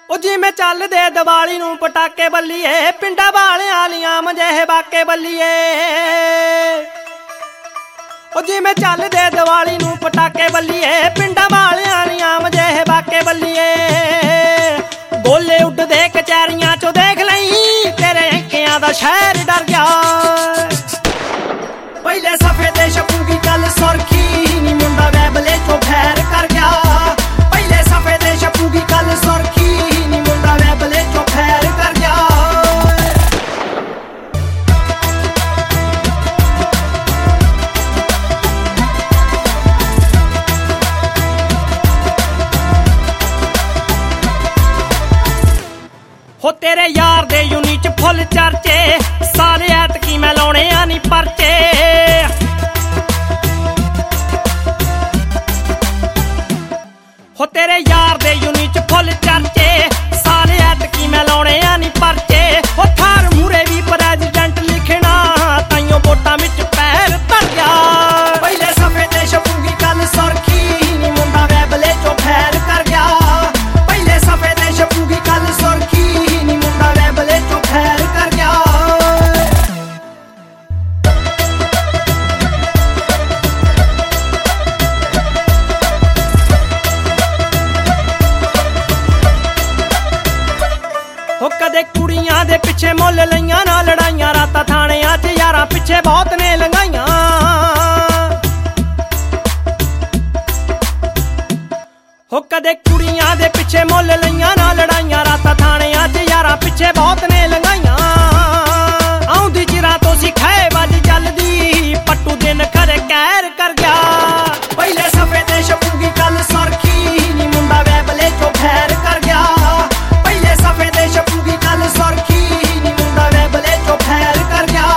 ਉਹ ਜਿਵੇਂ ਚੱਲਦੇ ਦੀਵਾਲੀ ਨੂੰ ਪਟਾਕੇ ਬੱਲੀਏ, ਪਿੰਡਾਂ ਵਾਲਿਆਂ ਲੀਆਂ ਮਜੇ ਬਾਕੇ ਬੱਲੀਏ। ਉਹ ਜਿਵੇਂ ਚੱਲਦੇ ਦੀਵਾਲੀ ਨੂੰ ਪਟਾਕੇ ਬੱਲੀਏ, ਪਿੰਡਾਂ ਵਾਲਿਆਂ ਲੀਆਂ ਮਜੇ ਬਾਕੇ ਬੱਲੀਏ। ਗੋਲੇ ਉੱਡਦੇ ਕਚਹਿਰੀਆਂ ਚੋਂ ਦੇਖ ਲਈ, ਤੇਰੇ ਅੰਕਿਆਂ ਦਾ ਸ਼ਹਿਰ ਡਰ ਗਿਆ। ਪਹਿਲੇ ਸਫੇ ਤੇ ਛਪੂਗੀ ਕੱਲ ਸੁਰਖੀ ਨੀ, ਮੁੰਡਾ ਵੈਬਲੇ ਚੋਂ ਫੈਰ ਕਰ ਗਿਆ। ਪਹਿਲੇ ਸਫੇ ਤੇ ਛਪੂਗੀ ਕੱਲ ਸੁਰਖੀ ਨੀ, ਮੁੰਡਾ ਵੈਬਲੇ ਚੋਂ ਫੈਰ ਕਰ ਗਿਆ। ਹੋ ਤੇਰੇ ਯਾਰ ਦੇ ਯੂਨੀ ਚ ਫੁੱਲ ਚਰਚੇ, ਸਾਰੇ ਐਤਕੀ ਮੈਂ ਲਾਉਣੇ ਆ ਨੀ ਪਰਚੇ। ਹੋ ਤੇਰੇ ਯਾਰ ਦੇ ਯੂਨੀ ਚ ਫੁੱਲ ਚਰਚੇ, ਸਾਰੇ ਐਤਕੀ ਮੈਂ ਲਾਉਣੇ ਆ ਨੀ ਪਰਚੇ। ਹੋ ਥਾਰ ਮੂਰੇ ਵੀ ਪ੍ਰੈਜ਼ੀਡੈਂਟ ਲਿਖਣਾ, ਤਾਈਓ ਵੋਟਾਂ ਵਿੱਚ ਪੈਰ ਧਰ ਗਿਆ। ਪਹਿਲੇ ਸਫੇ ਤੇ ਛਪੂਗੀ ਕੱਲ ਸੁਰਖੀ ਨੀ, ਮੁੰਡਾ ਵੈਬਲੇ ਚੋਂ ਫੈਰ ਕਰ ਗਿਆ। ਪਹਿਲੇ ਸਫੇ ਤੇ ਛਪੂਗੀ ਕੱਲ ਸੁਰਖੀ ਨੀ, ਮੁੰਡਾ ਵੈਬਲੇ ਚੋਂ ਫੈਰ ਕਰ ਗਿਆ। ਹੋ ਕਦੇ ਕੁੜੀਆਂ ਦੇ ਪਿੱਛੇ ਮੁੱਲ ਲਈਆਂ ਨਾ ਲੜਾਈਆਂ, ਰਾਤਾਂ ਥਾਣਿਆਂ 'ਚ ਯਾਰਾਂ ਪਿੱਛੇ ਬਹੁਤ ਨੇ ਲੰਘਾਈਆਂ। ਹੋ ਕਦੇ ਕੁੜੀਆਂ ਦੇ ਪਿੱਛੇ ਮੁੱਲ ਲਈਆਂ ਨਾ ਲੜਾਈਆਂ, ਰਾਤਾਂ ਥਾਣਿਆਂ 'ਚ ਯਾਰਾਂ ਪਿੱਛੇ ਬਹੁਤ ਨੇ ਲੰਘਾਈਆਂ। ਆਉਂਦੀ ਚਿਰਾਂ ਤੋਂ ਸਿਖਾਏ ਵੱਜ ਚੱਲਦੀ, ਪੱਟੂ ਦਿਨ ਖਰੇ ਕਹਿਰ ਕਰ ਗਿਆ। ਪਹਿਲੇ ਸਫੇ ਤੇ ਛਪੂਗੀ ਕੱਲ ਸੁਰਖੀ ਨੀ, ਮੁੰਡਾ ਵੈਬਲੇ ਚੋਂ ਫੈਰ ਕਰ ਗਿਆ। ਪਹਿਲੇ ਸਫੇ ਤੇ ਛਪੂਗੀ ਕੱਲ ਸੁਰਖੀ ਨੀ, ਮੁੰਡਾ ਵੈਬਲੇ ਚੋਂ ਫੈਰ ਕਰ ਗਿਆ।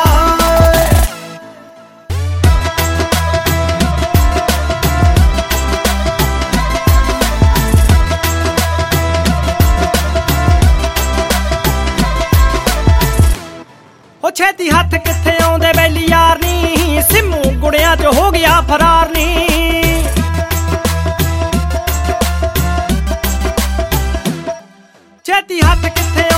ਉਹ ਛੇਤੀ ਹੱਥ ਕਿੱਥੇ ਆਉਂਦੇ ਬੈਲੀ ਯਾਰ ਨੀ, ਸਿੰਮੂ ਗੁੜਿਆਂ 'ਚ ਹੋ ਗਿਆ ਫਰਾਰ ਨੀ। ਛੇਤੀ ਹੱਥ ਕਿੱਥੇ